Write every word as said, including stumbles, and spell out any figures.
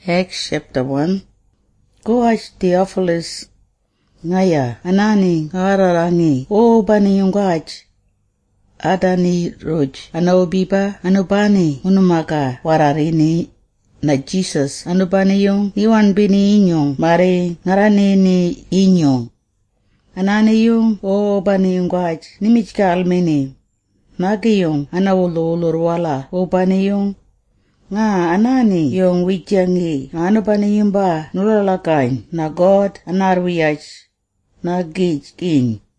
Acts chapter one. Goach Theophilus ngaya anani ngararangi o bani yungach adani roj anaobiba anubani unumaka wararini na Jesus anubani yung iwan bini inyong mare ngarani ni inyong anani yung o bani yungach nimichka almeni nagi yung anawululurwala o bani yung nga anani yung wijangi ano ba niyong ba nulalakain na God anarwiyach na gij king